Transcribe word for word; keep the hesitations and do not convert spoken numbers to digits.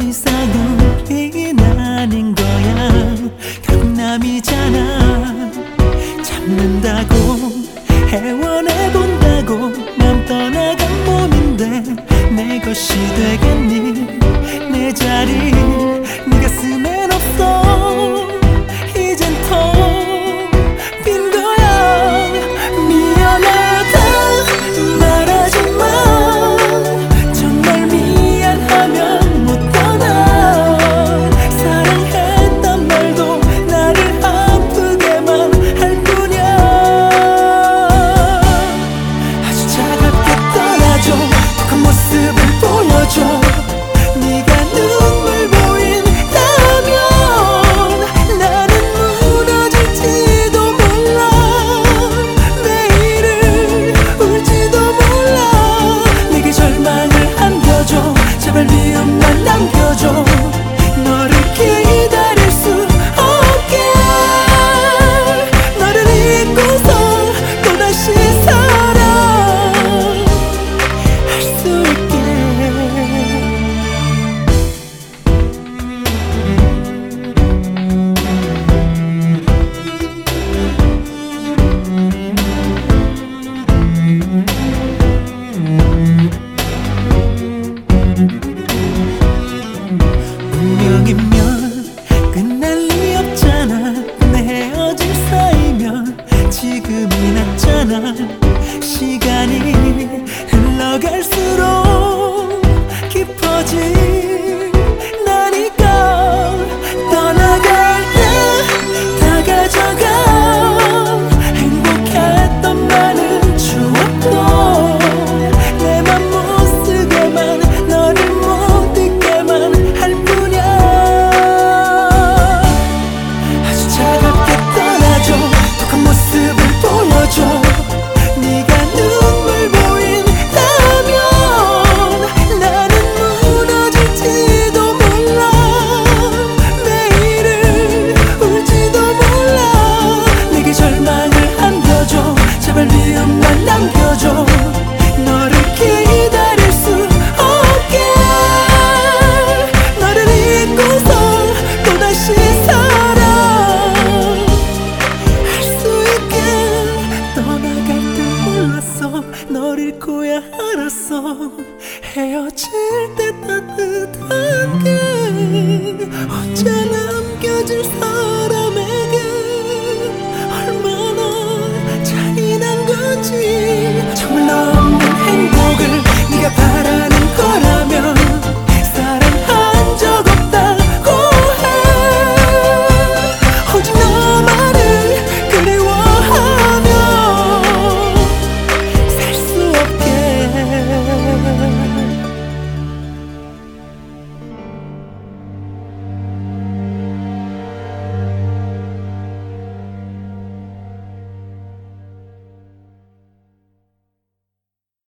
이상은 우린 아닌 거야. 결국 남이잖아. 잡는다고 애원해본다고 맘 떠나간 몸인데 내 것이 되겠니? 내 자리 네 가슴엔 없어. 이젠 텅 빈 거야. 미안하다 말하지마. 정말 미안하면 못 떠나. 사랑했단 말도 나를 아프게만 할 뿐이야. 아주 차갑게 떠나줘. 독한 모습을 보여줘. 네가 눈물 보인다면 나는 무너질지도 몰라. 내일을 울지도 몰라. 내게 절망을 안겨줘. 제발 미움만 남겨줘. 너를 기다릴 수 없게. 너를 잊고서 또다시 사랑할 수 있게. 운명이면 끝날 리 없잖아. 근데 헤어질 사이면 지금이 낫잖아. 시간이 흘러갈수록 깊어지나니까. 떠나갈 때 다 가져가. 행복했던 많은 추억도 내 맘 못 쓰게만 너를 못 잊게만 할 뿐이야. 아주 차갑게 떠나줘. 독한 모습을 보여줘. 네가 눈물 보인다면 나는 무너질지도 몰라. 내일을 울지도 몰라. 내게 절망을 안겨줘. 제발 미움만 남겨줘. 너를 기다릴 수 없게. 너를 잊고서 또다시 사랑할 수 있게. 떠나갈 때 몰랐어. 널 잃고야 알았어. 헤어질 때 따뜻한 게 혼자 남겨질 사람에게 얼마나 잔인한 건지. 정말 너 없는 행복을 네가 바라